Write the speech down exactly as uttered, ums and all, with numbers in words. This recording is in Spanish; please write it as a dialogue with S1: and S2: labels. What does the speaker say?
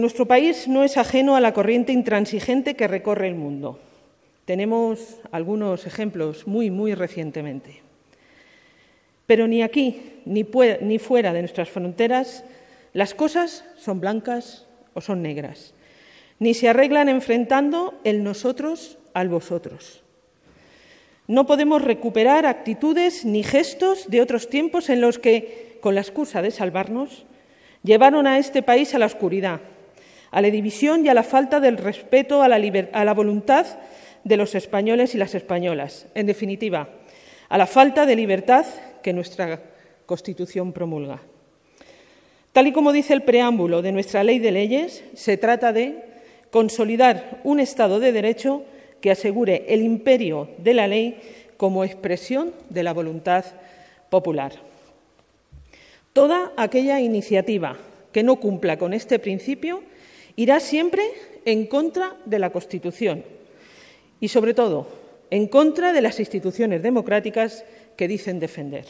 S1: Nuestro país no es ajeno a la corriente intransigente que recorre el mundo. Tenemos algunos ejemplos muy, muy recientemente. Pero ni aquí ni, ni fuera de nuestras fronteras las cosas son blancas o son negras, ni se arreglan enfrentando el nosotros al vosotros. No podemos recuperar actitudes ni gestos de otros tiempos en los que, con la excusa de salvarnos, llevaron a este país a la oscuridad, a la división y a la falta del respeto a la, a la voluntad de los españoles y las españolas. En definitiva, a la falta de libertad que nuestra Constitución promulga. Tal y como dice el preámbulo de nuestra Ley de Leyes, se trata de consolidar un Estado de Derecho que asegure el imperio de la ley como expresión de la voluntad popular. Toda aquella iniciativa que no cumpla con este principio irá siempre en contra de la Constitución y, sobre todo, en contra de las instituciones democráticas que dicen defender.